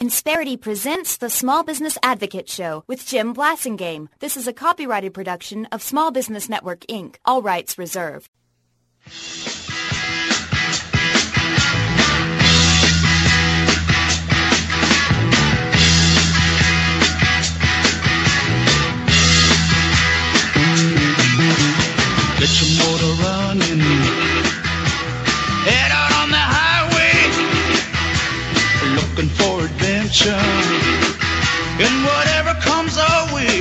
Insperity presents the Small Business Advocate Show with Jim Blasingame. This is a copyrighted production of Small Business Network, Inc. All rights reserved. Get your motor running, head out on the highway, looking for adventure, and whatever comes our way.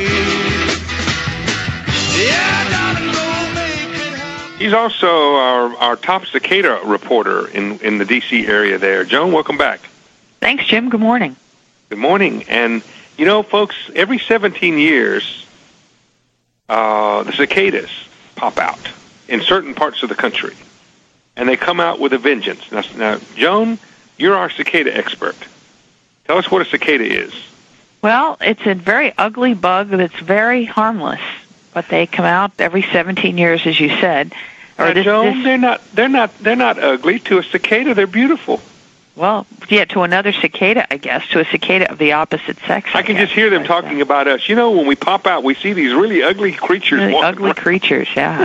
Yeah, darling, go make it happen. He's also our top cicada reporter in the D.C. area there. Joan, welcome back. Thanks, Jim. Good morning. Good morning. And, you know, folks, every 17 years, the cicadas pop out in certain parts of the country, and they come out with a vengeance. Now, Joan, you're our cicada expert. Tell us what a cicada is. Well, it's a very ugly bug that's very harmless, but they come out every 17 years, as you said. Now, Joan, they're not ugly. To a cicada, they're beautiful. Well, yeah, to another cicada, I guess, to a cicada of the opposite sex. I can just hear them talking about us. You know, when we pop out, we see these really ugly creatures. Really ugly creatures, yeah.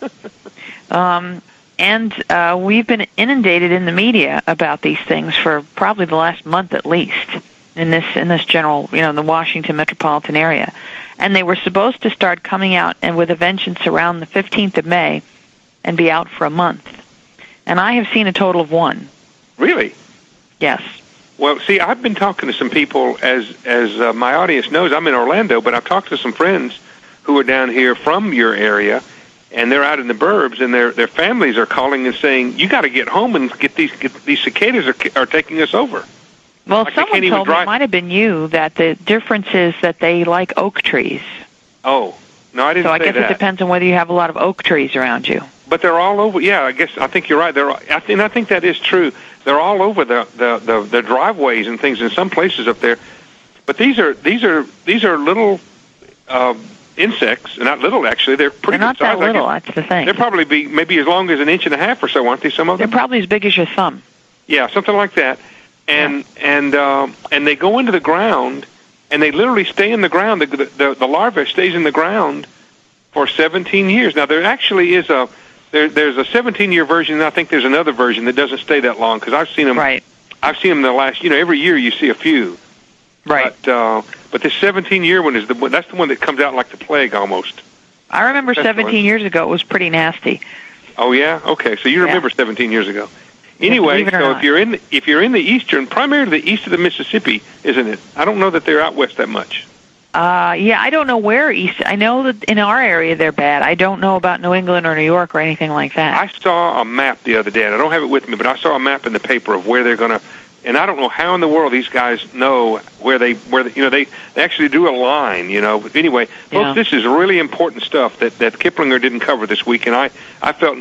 And we've been inundated in the media about these things for probably the last month at least in this general, in the Washington metropolitan area. And they were supposed to start coming out and with a vengeance around the 15th of May and be out for a month. And I have seen a total of one. Really? Yes. Well, see, I've been talking to some people, as my audience knows, I'm in Orlando, but I've talked to some friends who are down here from your area, and they're out in the burbs, and their families are calling and saying, you got to get home and get these cicadas are taking us over. Well, someone told me, it might have been you, that the difference is that they like oak trees. Oh, no, I didn't say that. So I guess it depends on whether you have a lot of oak trees around you. But they're all over. Yeah, I think you're right. I think that is true. They're all over the driveways and things in some places up there. But these are little insects. Not little, actually. They're pretty good size. They're not that little. That's the thing. They're probably maybe as long as an inch and a half or so, aren't they? Some of them. They're probably as big as your thumb. Yeah, something like that. And they go into the ground, and they literally stay in the ground. The larva stays in the ground for 17 years. Now there actually is there's a 17-year version, and I think there's another version that doesn't stay that long, because I've seen them. Right. I've seen them the last, every year you see a few. Right. But this 17-year one that's the one that comes out like the plague almost. I remember 17 years ago it was pretty nasty. Oh yeah, okay. So you remember 17 years ago. Anyway, so if you're in the eastern, primarily the east of the Mississippi, isn't it? I don't know that they're out west that much. Yeah, I don't know where east. I know that in our area they're bad. I don't know about New England or New York or anything like that. I saw a map the other day, and I don't have it with me, but I saw a map in the paper of where they're going to. And I don't know how in the world these guys know where they actually do a line, But anyway, folks, this is really important stuff that Kiplinger didn't cover this week, and I felt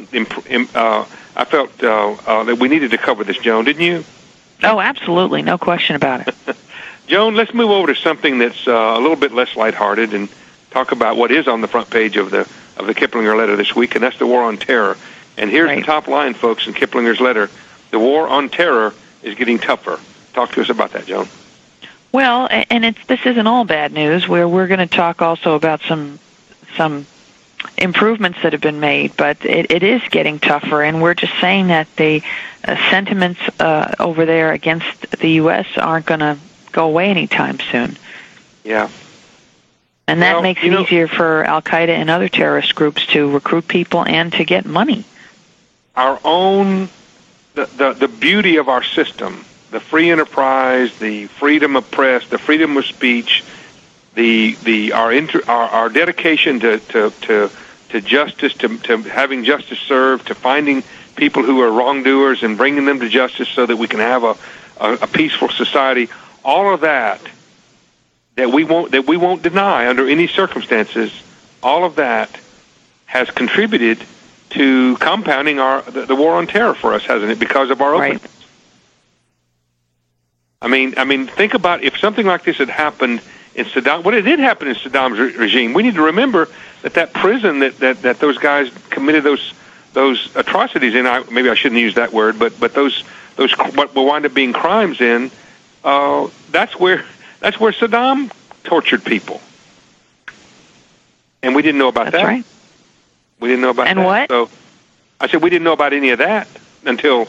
that we needed to cover this, Joan, didn't you? Oh, absolutely, no question about it. Joan, let's move over to something that's a little bit less lighthearted and talk about what is on the front page of the Kiplinger letter this week, and that's the war on terror. And here's the top line, folks, in Kiplinger's letter: the war on terror is getting tougher. Talk to us about that, Joan. Well, and this isn't all bad news. We're going to talk also about some improvements that have been made, but it is getting tougher, and we're just saying that the sentiments over there against the U.S. aren't going to go away anytime soon. Yeah. And that makes it easier for Al-Qaeda and other terrorist groups to recruit people and to get money. Our own, the beauty of our system, the free enterprise, the freedom of press, the freedom of speech, our dedication to justice, to having justice served, to finding people who are wrongdoers and bringing them to justice so that we can have a peaceful society. All of that we won't deny under any circumstances. All of that has contributed to compounding the war on terror for us, hasn't it? Because of our openness. I mean, think about if something like this had happened in Saddam. Well, it did happen in Saddam's regime. We need to remember that prison that those guys committed those atrocities in. Maybe I shouldn't use that word, but those what will wind up being crimes in. that's where Saddam tortured people, and we didn't know about that. That's right. We didn't know about and that. What? So I said we didn't know about any of that until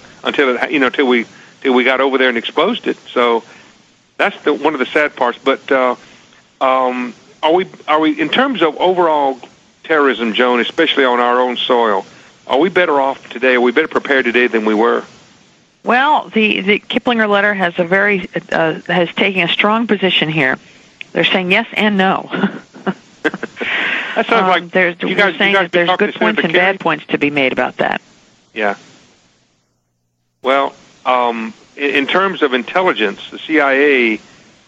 we got over there and exposed it. So that's one of the sad parts. But are we in terms of overall terrorism, Joan, especially on our own soil? Are we better off today? Are we better prepared today than we were? Well, the Kiplinger letter has has taken a strong position here. They're saying yes and no. That sounds like we're saying that there's good points and bad points to be made about that. Yeah. Well, in terms of intelligence, the CIA,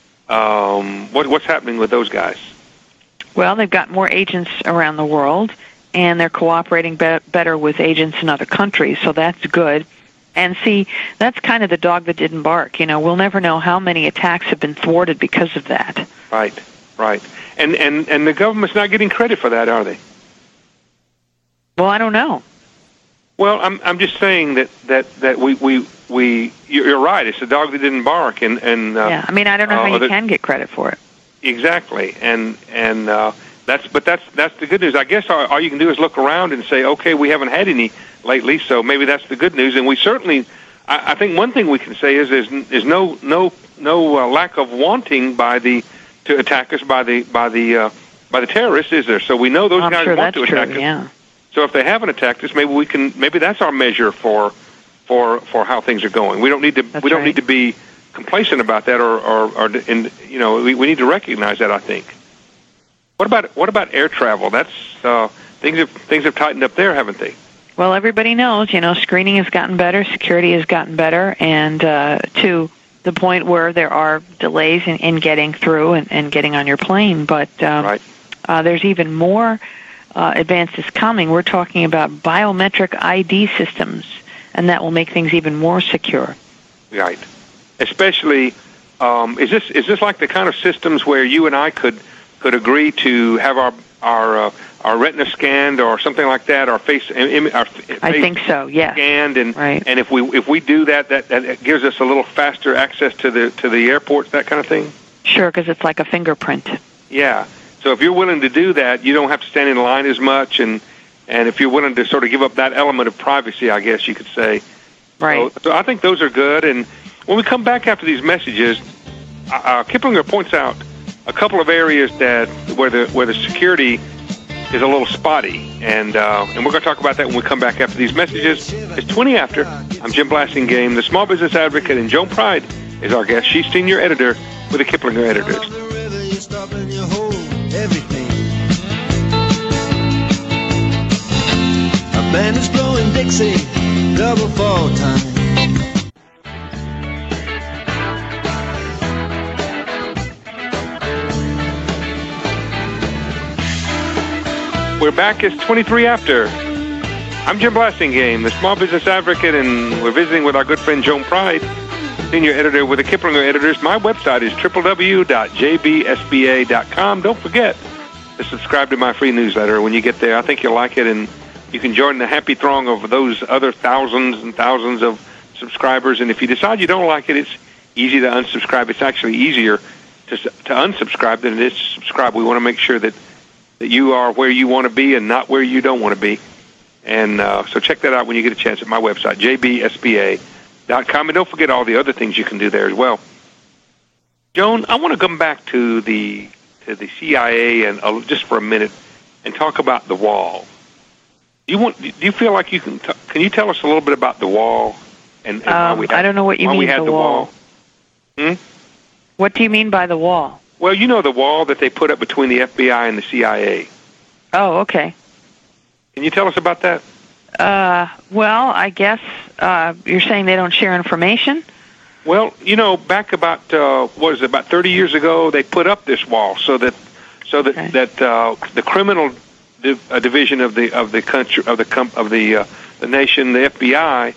what's happening with those guys? Well, they've got more agents around the world, and they're cooperating better with agents in other countries, so that's good. And see, that's kind of the dog that didn't bark. We'll never know how many attacks have been thwarted because of that. Right. And the government's not getting credit for that, are they? Well, I don't know. Well, I'm just saying that we you're right. It's the dog that didn't bark, and yeah. I mean, I don't know how you can get credit for it. Exactly, and that's the good news. I guess all you can do is look around and say, okay, we haven't had any lately, so maybe that's the good news. And we certainly, I think one thing we can say is there's no lack of wanting to attack us by the terrorists, is there? So we know those guys want to attack us. Yeah. So if they haven't attacked us, maybe that's our measure for how things are going. We don't need to be complacent about that, or we need to recognize that. I think. What about air travel? That's things have tightened up there, haven't they? Well, everybody knows, screening has gotten better, security has gotten better, and to the point where there are delays in getting through and getting on your plane. But right. There's even more advances coming. We're talking about biometric ID systems, and that will make things even more secure. Right. Especially, is this like the kind of systems where you and I could agree to have our retina scanned or something like that, our face I think so. Yes. Scanned, and right. And if we do that gives us a little faster access to the airports, that kind of thing. Sure, because it's like a fingerprint. Yeah. So if you're willing to do that, you don't have to stand in line as much, and if you're willing to sort of give up that element of privacy, I guess you could say. Right. So I think those are good. And when we come back after these messages, Kiplinger points out a couple of areas where the security is a little spotty, and we're going to talk about that when we come back after these messages. It's 20 after. I'm Jim Blasingame, the Small Business Advocate, and Joan Pride is our guest. She's senior editor with the Kiplinger Editors. A band is blowing Dixie, double fall time. We're back. It's 23 after. I'm Jim Blasingame, the Small Business Advocate, and we're visiting with our good friend Joan Pride, senior editor with the Kiplinger Editors. My website is www.jbsba.com. Don't forget to subscribe to my free newsletter when you get there. I think you'll like it, and you can join the happy throng of those other thousands and thousands of subscribers. And if you decide you don't like it, it's easy to unsubscribe. It's actually easier to unsubscribe than it is to subscribe. We want to make sure that you are where you want to be and not where you don't want to be. And so check that out when you get a chance at my website, jbsba.com. And don't forget all the other things you can do there as well. Joan, I want to come back to the CIA and just for a minute and talk about the wall. Do you feel like you can you tell us a little bit about the wall and why we had, I don't know what you mean the wall? What do you mean by the wall? Well, you know the wall that they put up between the FBI and the CIA. Oh, okay. Can you tell us about that? Well, I guess you're saying they don't share information? Well, back about about 30 years ago, they put up this wall so that the criminal division of the country of the nation, the FBI,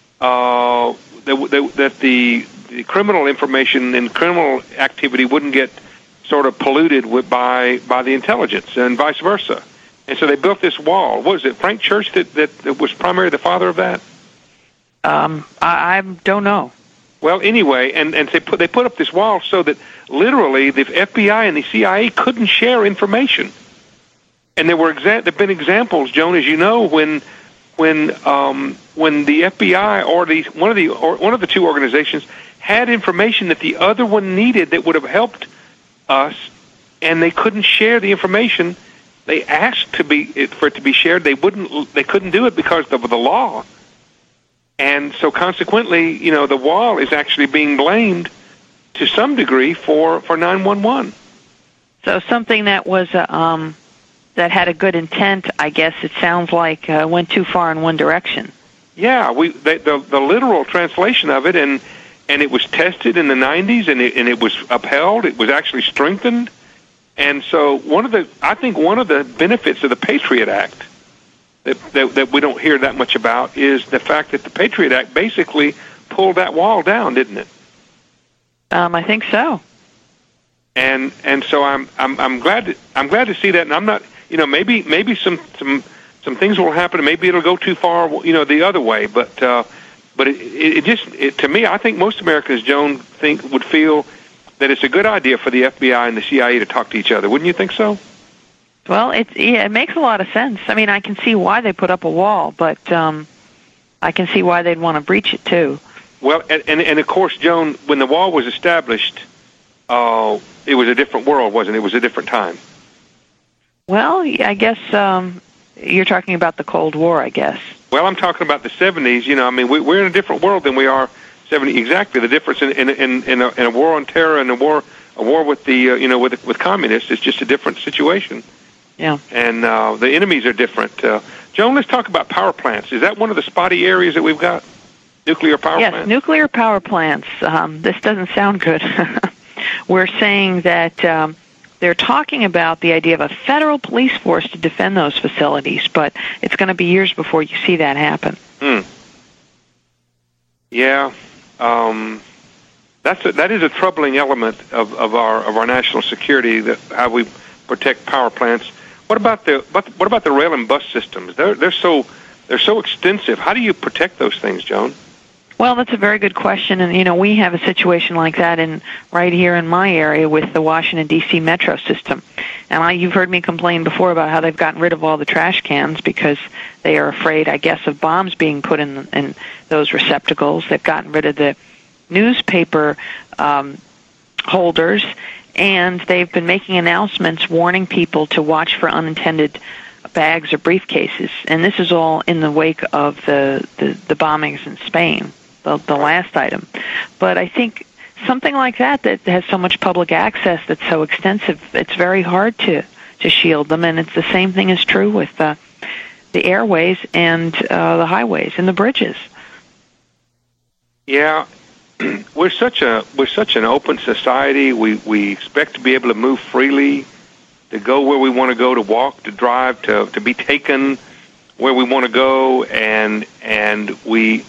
that the criminal information and criminal activity wouldn't get sort of polluted by the intelligence and vice versa. And so they built this wall. What was it, Frank Church that was primarily the father of that? I don't know. Well, anyway, and they put up this wall so that literally the FBI and the CIA couldn't share information. And there've been examples, Joan, as you know, when the FBI or one of the two organizations had information that the other one needed that would have helped us, and they couldn't share the information. They asked for it to be shared. They couldn't do it because of the law. And so consequently, the wall is actually being blamed to some degree for 911. So something that was that had a good intent, I guess it sounds like, went too far in one direction. Yeah, the literal translation of it, and it was tested in the 90s, and it was upheld. It was actually strengthened. And so I think one of the benefits of the Patriot Act that we don't hear that much about is the fact that the Patriot Act basically pulled that wall down, didn't it? I think so. And so I'm glad to see that, and I'm not, maybe some things will happen, and maybe it'll go too far, the other way. But to me, I think most Americans, Joan, would feel that it's a good idea for the FBI and the CIA to talk to each other. Wouldn't you think so? Well, it makes a lot of sense. I mean, I can see why they put up a wall, but I can see why they'd want to breach it too. Well, and of course, Joan, when the wall was established, it was a different world, wasn't it? It was a different time. Well, I guess you're talking about the Cold War, I guess. Well, I'm talking about the 70s. We're in a different world than we are 70. Exactly, the difference in a war on terror and a war with the with communists is just a different situation. Yeah. And the enemies are different. Joan, let's talk about power plants. Is that one of the spotty areas that we've got? Nuclear power plants? Yes, nuclear power plants. This doesn't sound good. We're saying that they're talking about the idea of a federal police force to defend those facilities, but it's going to be years before you see that happen. Yeah. That is a troubling element of our national security, that how we protect power plants. What about the rail and bus systems? They're so extensive. How do you protect those things, Joan? Well, that's a very good question, and we have a situation like that right here in my area with the Washington D.C. metro system. And you've heard me complain before about how they've gotten rid of all the trash cans because they are afraid, I guess, of bombs being put in those receptacles. They've gotten rid of the newspaper holders, and they've been making announcements warning people to watch for unintended bags or briefcases. And this is all in the wake of the bombings in Spain, the last item. But I think something like that has so much public access that's so extensive, it's very hard to shield them. And it's the same thing is true with the airways and the highways and the bridges. Yeah. We're such an open society. We expect to be able to move freely, to go where we want to go, to walk, to drive, to be taken where we want to go, and we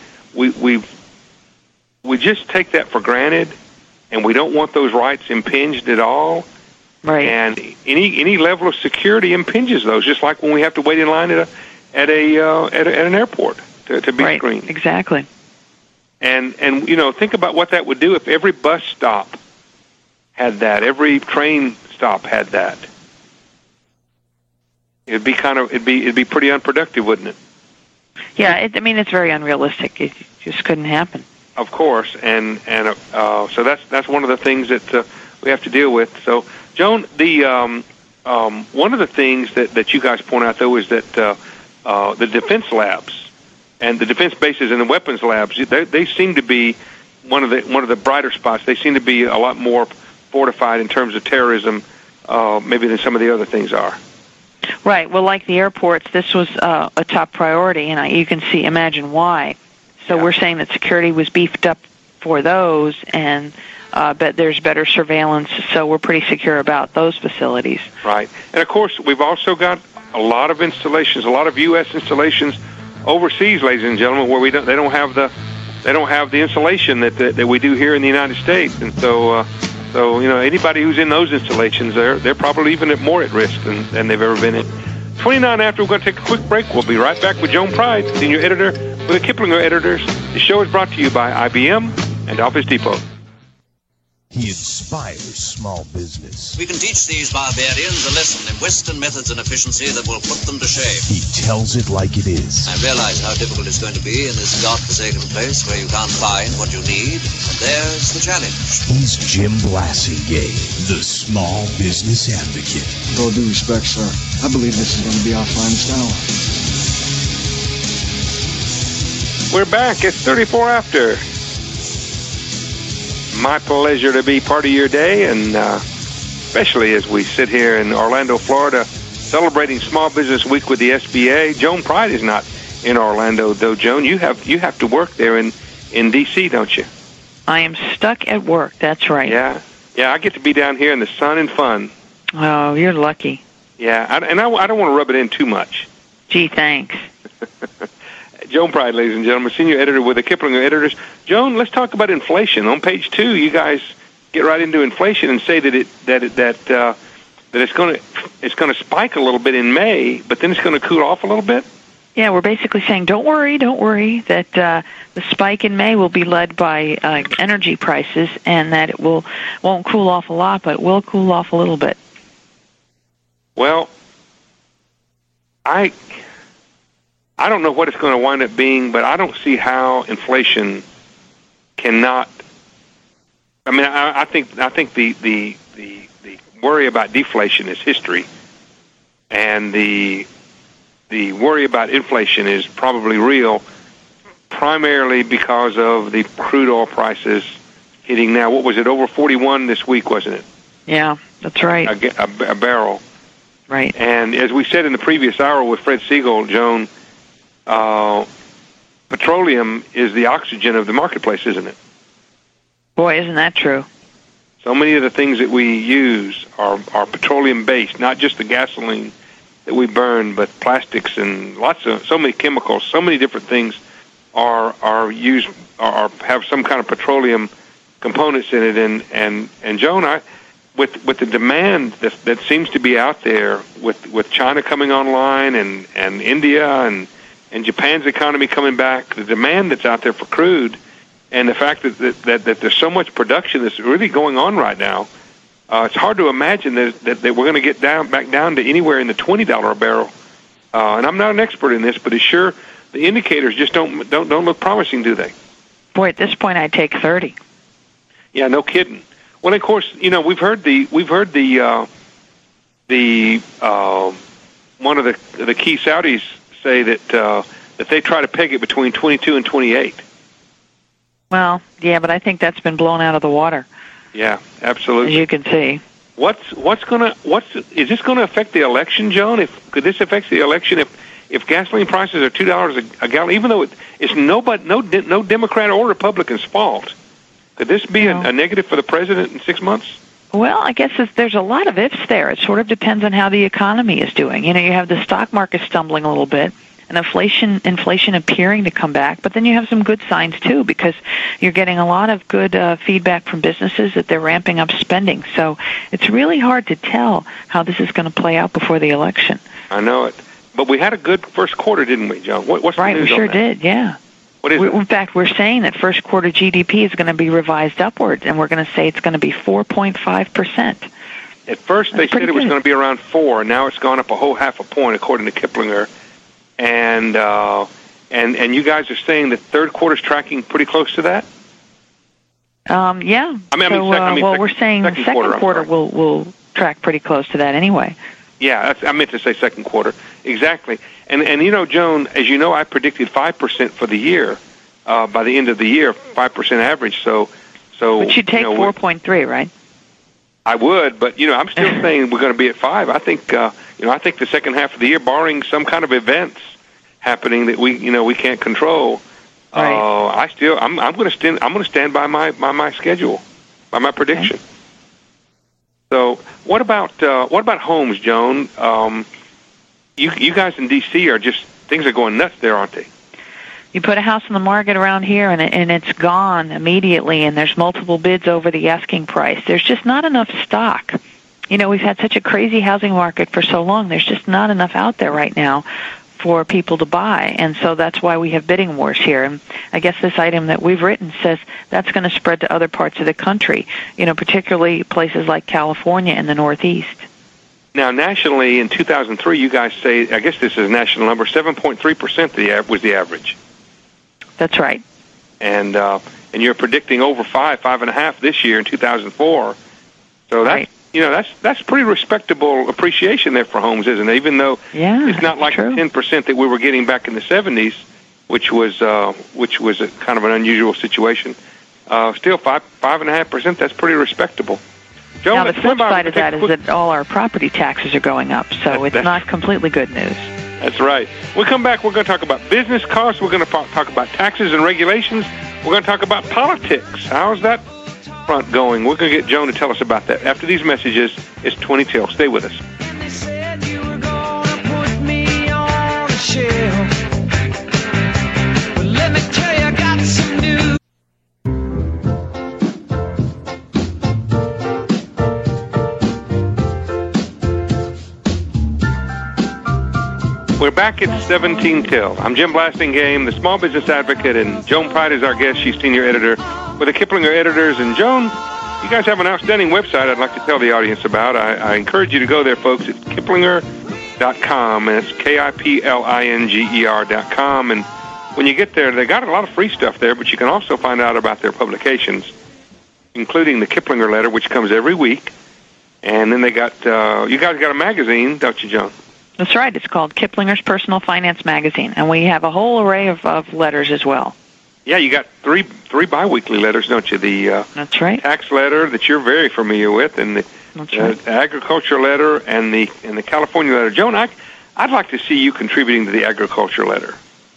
just take that for granted, and we don't want those rights impinged at all. Right. And any level of security impinges those, just like when we have to wait in line at an airport to be screened. Right. Exactly. And think about what that would do if every bus stop had that, every train stop had that. It'd be pretty unproductive, wouldn't it? Yeah, it's very unrealistic. It just couldn't happen. Of course, and so that's one of the things that we have to deal with. So, Joan, the one of the things that you guys point out though is that the defense labs and the defense bases and the weapons labs, they seem to be one of the brighter spots. They seem to be a lot more fortified in terms of terrorism, maybe than some of the other things are. Right. Well, like the airports, this was a top priority, and you can imagine why. So we're saying that security was beefed up for those, and but there's better surveillance, so we're pretty secure about those facilities. Right. And, of course, we've also got a lot of installations, a lot of U.S. installations overseas, ladies and gentlemen, where they don't have the insulation that we do here in the United States, and so anybody who's in those installations, they're probably even more at risk than they've ever been in. 29 after, we're going to take a quick break. We'll be right back with Joan Pride, senior editor with the Kiplinger Editors. The show is brought to you by IBM and Office Depot. He inspires small business. We can teach these barbarians a lesson in Western methods and efficiency that will put them to shame. He tells it like it is. I realize how difficult it's going to be in this godforsaken place where you can't find what you need, and there's the challenge. He's Jim Blasingame, the small business advocate. With all due respect, sir, I believe this is going to be our finest hour. We're back. It's 34 after. My pleasure to be part of your day, and especially as we sit here in Orlando, Florida, celebrating Small Business Week with the SBA. Joan Pride is not in Orlando, though. Joan, you have to work there in D.C., don't you? I am stuck at work. That's right. Yeah. I get to be down here in the sun and fun. Oh, you're lucky. Yeah, I don't want to rub it in too much. Gee, thanks. Joan Pride, ladies and gentlemen, senior editor with the Kiplinger Editors. Joan, let's talk about inflation. On page 2, you guys get right into inflation and say that it's going to spike a little bit in May, but then it's going to cool off a little bit. Yeah, we're basically saying don't worry that the spike in May will be led by energy prices, and that it won't cool off a lot, but it will cool off a little bit. Well, I don't know what it's going to wind up being, but I don't see how inflation cannot. I mean, I think the worry about deflation is history, and the worry about inflation is probably real, primarily because of the crude oil prices hitting now. What was it, over 41 this week, wasn't it? Yeah, that's right. A barrel. Right. And as we said in the previous hour with Fred Siegel, Joan, petroleum is the oxygen of the marketplace, isn't it? Boy, isn't that true? So many of the things that we use are petroleum-based, not just the gasoline that we burn, but plastics and so many chemicals, so many different things are used or have some kind of petroleum components in it. And Joan, with the demand that seems to be out there, with China coming online and India and Japan's economy coming back, the demand that's out there for crude, and the fact that there's so much production that's really going on right now, it's hard to imagine that we're going to get back down to anywhere in the $20 a barrel. And I'm not an expert in this, but it's sure the indicators just don't look promising, do they? Boy, at this point, I'd take 30. Yeah, no kidding. Well, of course, we've heard the one of the key Saudis say that they try to peg it between 22 and 28. Well, yeah, but I think that's been blown out of the water. Yeah, absolutely. As you can see. Is this gonna affect the election, Joan? Could this affect the election if gasoline prices are $2 a gallon, even though it's no Democrat or Republican's fault? Could this be a negative for the president in 6 months? Well, I guess there's a lot of ifs there. It sort of depends on how the economy is doing. You have the stock market stumbling a little bit, and inflation appearing to come back, but then you have some good signs too, because you're getting a lot of good feedback from businesses that they're ramping up spending. So it's really hard to tell how this is going to play out before the election. I know it. But we had a good first quarter, didn't we, John? What's the right, news we sure on that? did, yeah. What is it? In fact, we're saying that first quarter GDP is going to be revised upwards, and we're going to say it's going to be 4.5%. At first, they said it was going to be around 4, and now it's gone up a whole half a point, according to Kiplinger. And you guys are saying that third quarter's tracking pretty close to that? Yeah. We're saying the second quarter will track pretty close to that anyway. Yeah, I meant to say second quarter. Exactly. And Joan, as you know, I predicted 5% for the year, by the end of the year, 5% average. So. But you'd take 4.3, right? I would, but I'm still saying we're going to be at 5. I think I think the second half of the year, barring some kind of events happening that we can't control, right. I'm going to stand by my schedule, by my prediction. Okay. So what about homes, Joan? You guys in D.C. things are going nuts there, aren't they? You put a house on the market around here, and it's gone immediately, and there's multiple bids over the asking price. There's just not enough stock. We've had such a crazy housing market for so long. There's just not enough out there right now for people to buy, and so that's why we have bidding wars here. And I guess this item that we've written says that's going to spread to other parts of the country, particularly places like California and the Northeast. Now, nationally, in 2003, you guys say, I guess this is a national number, 7.3% was the average. That's right. And you're predicting over 5.5 this year in 2004. So that's, right. That's pretty respectable appreciation there for homes, isn't it? Even though it's not like true. the 10% that we were getting back in the 70s, which was a kind of an unusual situation. Still 5.5%. That's pretty respectable. Joe, now the flip side of that is that all our property taxes are going up, so it's not completely good news. That's right. When we come back, we're going to talk about business costs. We're going to talk about taxes and regulations. We're going to talk about politics. How's that front going? We're going to get Joan to tell us about that. After these messages, it's 20 till. Stay with us. They said you were gonna put me on a shelf. Well, let me tell you, I got some news. We're back at 17 till. I'm Jim Blasingame, the small business advocate, and Joan Pride is our guest. She's senior editor with the Kiplinger Editors. And Joan, you guys have an outstanding website I'd like to tell the audience about. I encourage you to go there, folks. It's Kiplinger.com, and it's KIPLINGER.com. And when you get there, they got a lot of free stuff there, but you can also find out about their publications, including the Kiplinger letter, which comes every week. And then they got, you guys got a magazine, don't you, Joan? That's right. It's called Kiplinger's Personal Finance Magazine, and we have a whole array of letters as well. Yeah, you got three biweekly letters, don't you? The that's right. Tax letter that you're very familiar with, and the agriculture letter, and the California letter. Joan, I'd like to see you contributing to the agriculture letter.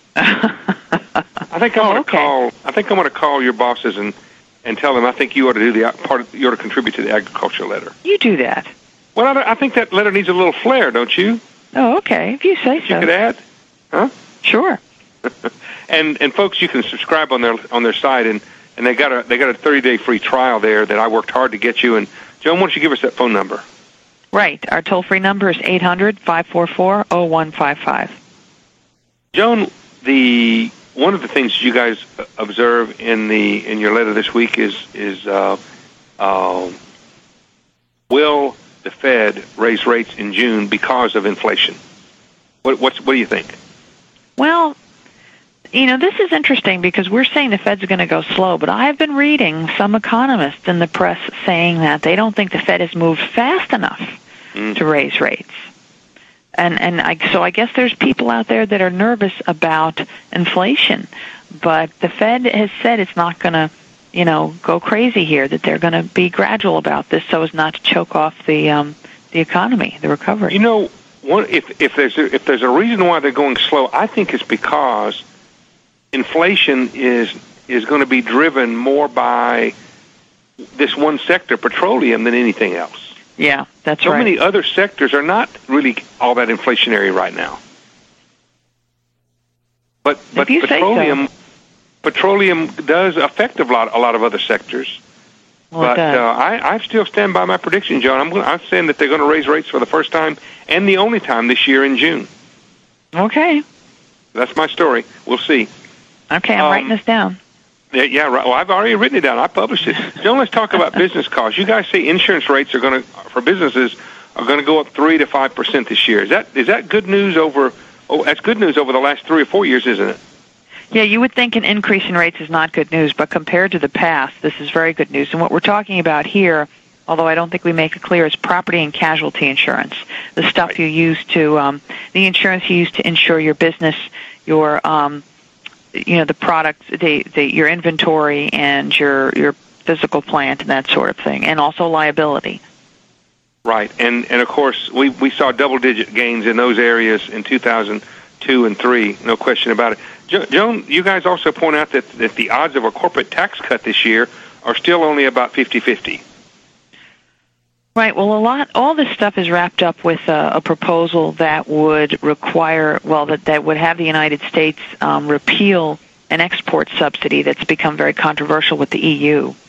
I think I'm going to call your bosses and tell them I think you ought to do you ought to contribute to the agriculture letter. You do that. Well, I think that letter needs a little flair, don't you? Oh, okay. If you say so. You could add, huh? Sure. and folks, you can subscribe on their site, and they got a 30-day free trial there that I worked hard to get you. And Joan, why don't you give us that phone number? Right. Our toll-free number is 800-544-0155. Joan, one of the things you guys observe in your letter this week is will the Fed raise rates in June because of inflation? What do you think? Well, this is interesting because we're saying the Fed's going to go slow, but I've been reading some economists in the press saying that they don't think the Fed has moved fast enough to raise rates. So I guess there's people out there that are nervous about inflation, but the Fed has said it's not going to go crazy here, that they're going to be gradual about this so as not to choke off the economy, the recovery. If there's a reason why they're going slow, I think it's because inflation is going to be driven more by this one sector, petroleum, than anything else. Yeah, that's right. So many other sectors are not really all that inflationary right now. But petroleum does affect a lot of other sectors. Well, but I still stand by my prediction, John. I'm saying that they're going to raise rates for the first time and the only time this year in June. Okay. That's my story. We'll see. Okay, I'm writing this down. Yeah, right. Well, I've already written it down. I published it. John, let's talk about business costs. You guys say insurance rates for businesses are going to go up 3 to 5% this year. Is that good news over? Oh, that's good news over the last 3 or 4 years, isn't it? Yeah, you would think an increase in rates is not good news, but compared to the past, this is very good news. And what we're talking about here, although I don't think we make it clear, is property and casualty insurance. The stuff right. You use to, the insurance you use to insure your business, your, the products, your inventory and your physical plant and that sort of thing, and also liability. Right, and of course, we saw double-digit gains in those areas in 2002 and 3, no question about it. Joan, you guys also point out that the odds of a corporate tax cut this year are still only about 50-50. Right. Well, all this stuff is wrapped up with a proposal that would require, that would have the United States repeal an export subsidy that's become very controversial with the EU.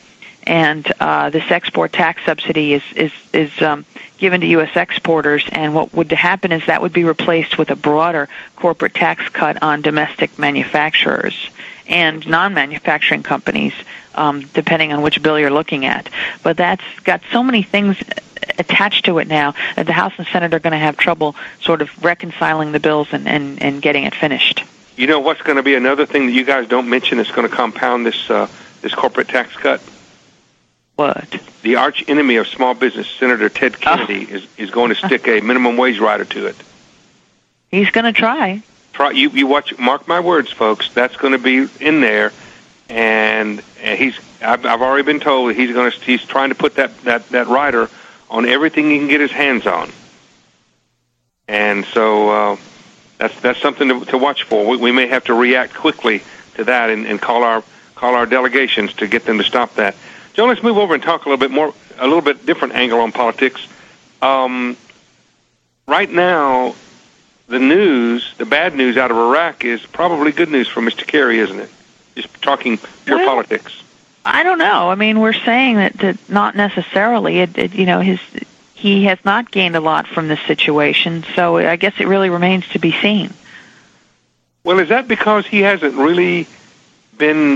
and this export tax subsidy is given to U.S. exporters, and what would happen is that would be replaced with a broader corporate tax cut on domestic manufacturers and non-manufacturing companies, depending on which bill you're looking at. But that's got so many things attached to it now that the House and Senate are going to have trouble sort of reconciling the bills and getting it finished. You know what's going to be another thing that you guys don't mention that's going to compound this corporate tax cut? What? The arch enemy of small business, Senator Ted Kennedy, is going to stick a minimum wage rider to it. He's going to try. You watch. Mark my words, folks. That's going to be in there, and I've already been told that he's trying to put that rider on everything he can get his hands on, and so that's something to watch for. We may have to react quickly to that and call our delegations to get them to stop that. Joe, let's move over and talk a little bit different angle on politics. Right now, the bad news out of Iraq is probably good news for Mr. Kerry, isn't it? Just talking pure politics. I don't know. I mean, we're saying that not necessarily. He has not gained a lot from this situation, so I guess it really remains to be seen. Well, is that because he hasn't really been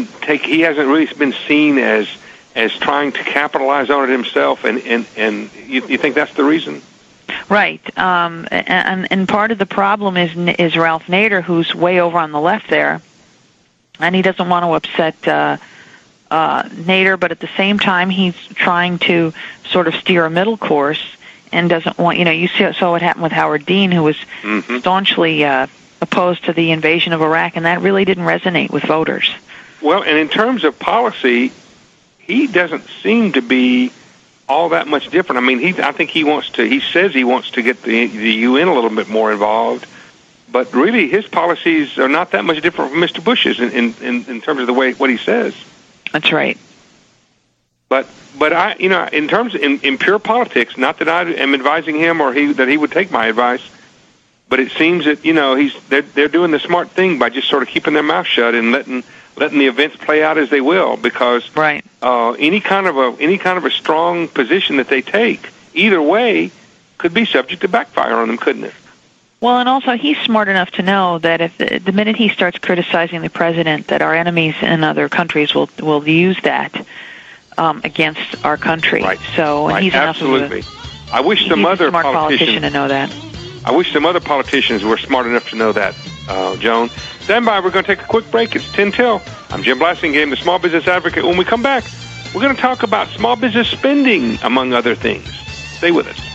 seen as trying to capitalize on it himself, and you think that's the reason? Right, and part of the problem is Ralph Nader, who's way over on the left there, and he doesn't want to upset Nader, but at the same time he's trying to sort of steer a middle course and doesn't want, you saw what happened with Howard Dean, who was staunchly opposed to the invasion of Iraq, and that really didn't resonate with voters. Well, and in terms of policy, he doesn't seem to be all that much different. I mean, I think he says he wants to get the UN a little bit more involved, but really his policies are not that much different from Mr. Bush's in terms of what he says. That's right. But I, in terms in pure politics, not that I am advising him or that he would take my advice, but it seems that they're doing the smart thing by just sort of keeping their mouth shut and letting the events play out as they will, because right. Any kind of a strong position that they take, either way, could be subject to backfire on them, couldn't it? Well, and also he's smart enough to know that if the minute he starts criticizing the president, that our enemies in other countries will use that against our country. Right. So right. He's absolutely. I wish some other smart politician to know that. I wish some other politicians were smart enough to know that, Joan. Stand by. We're going to take a quick break. It's 10 till. I'm Jim Blasingame, the Small Business Advocate. When we come back, we're going to talk about small business spending, among other things. Stay with us.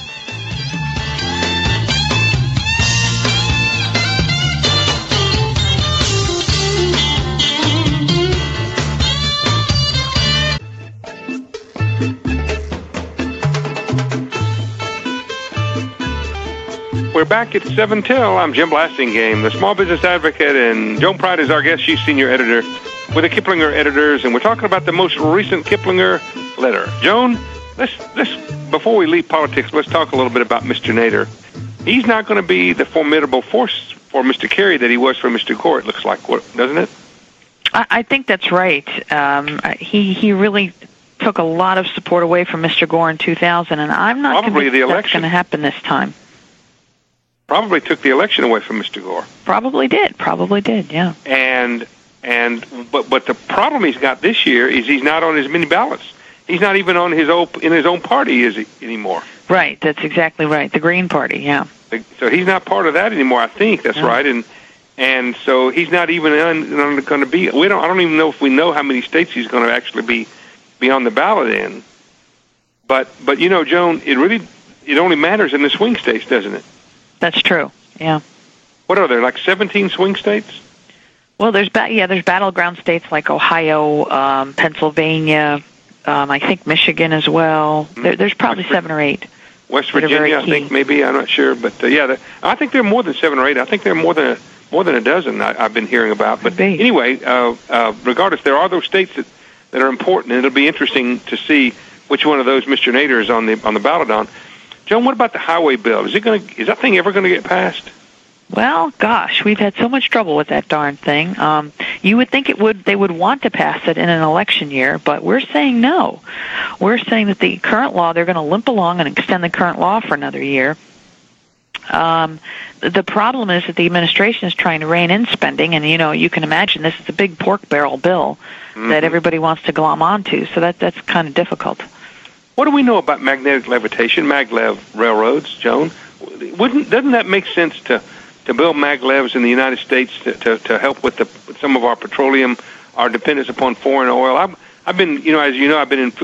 We're back at 7 till. I'm Jim Blasingame, the Small Business Advocate, and Joan Pride is our guest. She's senior editor with the Kiplinger Editors, and we're talking about the most recent Kiplinger letter. Joan, let's before we leave politics, let's talk a little bit about Mr. Nader. He's not going to be the formidable force for Mr. Kerry that he was for Mr. Gore, it looks like, doesn't it? I think that's right. He really took a lot of support away from Mr. Gore in 2000, and I'm not convinced that's going to happen this time. Probably took the election away from Mr. Gore. Probably did, yeah. But the problem he's got this year is he's not on as many ballots. He's not even on in his own party anymore. Right, that's exactly right. The Green Party, yeah. So he's not part of that anymore. I think that's right, and so he's not even going to be. I don't even know if we know how many states he's going to actually be on the ballot in. But Joan, it only matters in the swing states, doesn't it? That's true. Yeah. What are there, like 17 swing states? Well, there's battleground states like Ohio, Pennsylvania, I think Michigan as well. There's probably 7 or 8. West Virginia, I think maybe. I'm not sure, but I think there are more than 7 or 8. I think there are more than a dozen I've been hearing about. But anyway, regardless, there are those states that are important, and it'll be interesting to see which one of those Mr. Nader is on the ballot on. John, what about the highway bill? Is that thing ever going to get passed? Well, gosh, we've had so much trouble with that darn thing. You would think they would want to pass it in an election year, but we're saying no. We're saying that the current law, they're going to limp along and extend the current law for another year. The problem is that the administration is trying to rein in spending, and you can imagine this is a big pork barrel bill that everybody wants to glom onto, so that's kind of difficult. What do we know about magnetic levitation, maglev railroads, Joan? Doesn't that make sense to build maglevs in the United States to help with some of our petroleum, our dependence upon foreign oil? I've been, as you know, I've been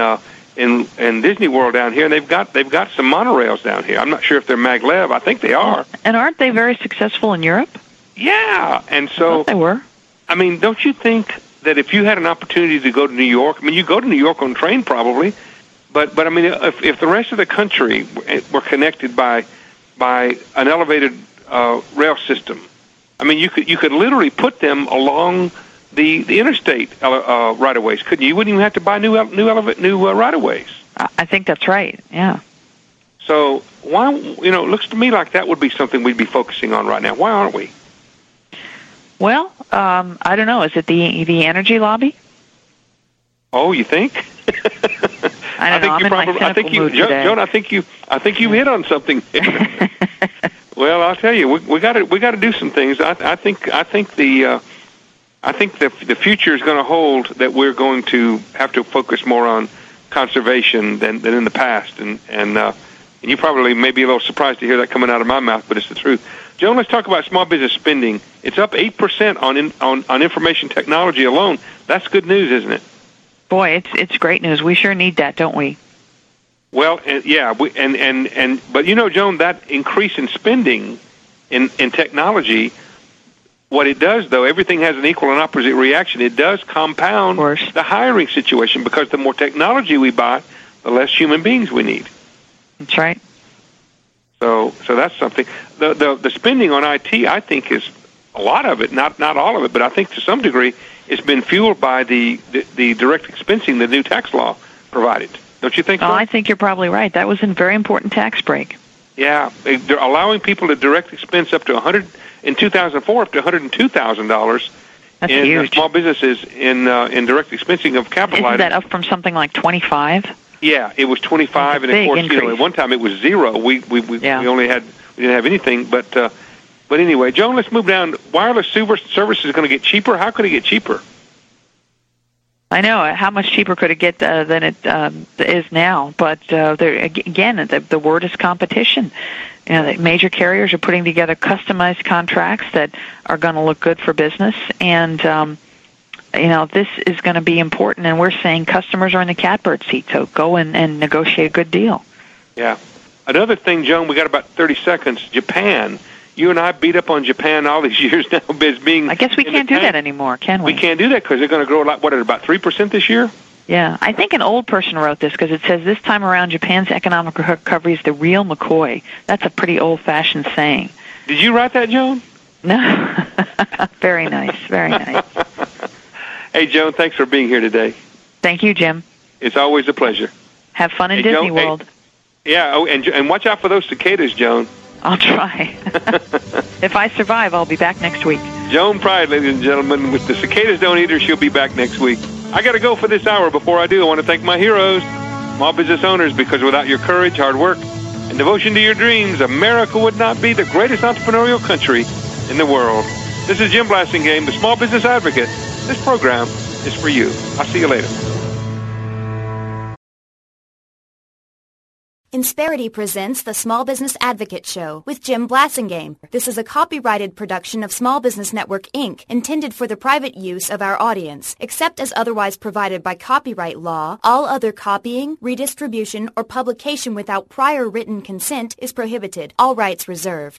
in Disney World down here, and they've got some monorails down here. I'm not sure if they're maglev. I think they are. And aren't they very successful in Europe? Yeah, and so I thought they were. I mean, don't you think that if you had an opportunity to go to New York, I mean, you go to New York on train probably, but I mean, if the rest of the country were connected by an elevated rail system, I mean, you could literally put them along the interstate right-of-ways, couldn't you? You wouldn't even have to buy new right-of-ways. I think that's right. Yeah. So why? It looks to me like that would be something we'd be focusing on right now. Why aren't we? Well, I don't know. Is it the energy lobby? Oh, you think? I don't know. I'm in my cynical mood today. Joan, I think you hit on something there. Well, I'll tell you, we got to do some things. I think the future is going to hold that we're going to have to focus more on conservation than in the past, and you probably may be a little surprised to hear that coming out of my mouth, but it's the truth. Joan, let's talk about small business spending. It's up 8% on information technology alone. That's good news, isn't it? Boy, it's great news. We sure need that, don't we? Well, yeah, but Joan, that increase in spending in technology, what it does, though, everything has an equal and opposite reaction. It does compound the hiring situation, because the more technology we buy, the less human beings we need. That's right. So that's something. The spending on IT, I think, is a lot of it, not all of it, but I think to some degree it's been fueled by the direct expensing the new tax law provided. Don't you think so? Oh, I think you're probably right. That was a very important tax break. Yeah, they're allowing people to direct expense up to in 2004 up to $102,000. That's in huge. Small businesses in direct expensing of capital items. Isn't that up from something like 25? Yeah, it was 25, and of course, at one time it was 0. We didn't have anything, but anyway, Joan, let's move down. Wireless service is going to get cheaper. How could it get cheaper? I know. How much cheaper could it get than it is now? But the word is competition. The major carriers are putting together customized contracts that are going to look good for business, and this is going to be important. And we're saying customers are in the catbird seat, so go and negotiate a good deal. Yeah. Another thing, Joan, we got about 30 seconds. Japan. You and I beat up on Japan all these years now as being... I guess we can't do that anymore, can we? We can't do that because they're going to grow at about 3% this year? Yeah. I think an old person wrote this because it says this time around Japan's economic recovery is the real McCoy. That's a pretty old-fashioned saying. Did you write that, Joan? No. Very nice. Very nice. Hey, Joan, thanks for being here today. Thank you, Jim. It's always a pleasure. Have fun in Disney World. Yeah, and watch out for those cicadas, Joan. I'll try. If I survive, I'll be back next week. Joan Pride, ladies and gentlemen, with the cicadas don't eat her, she'll be back next week. I got to go for this hour. Before I do, I want to thank my heroes, small business owners, because without your courage, hard work, and devotion to your dreams, America would not be the greatest entrepreneurial country in the world. This is Jim Blasingame, the Small Business Advocate. This program is for you. I'll see you later. Insperity presents the Small Business Advocate Show with Jim Blasingame. This is a copyrighted production of Small Business Network, Inc., intended for the private use of our audience. Except as otherwise provided by copyright law, all other copying, redistribution, or publication without prior written consent is prohibited. All rights reserved.